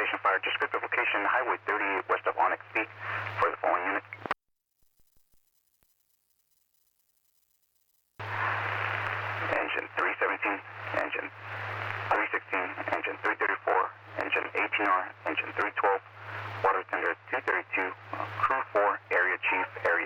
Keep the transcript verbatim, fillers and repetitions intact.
Station Fire. Descriptive location, Highway thirty-eight west of Onyx Peak for the following unit. Engine three seventeen, engine three sixteen, engine three thirty-four, engine eighteen R, engine three twelve, water tender two thirty-two, uh, crew four, area chief, area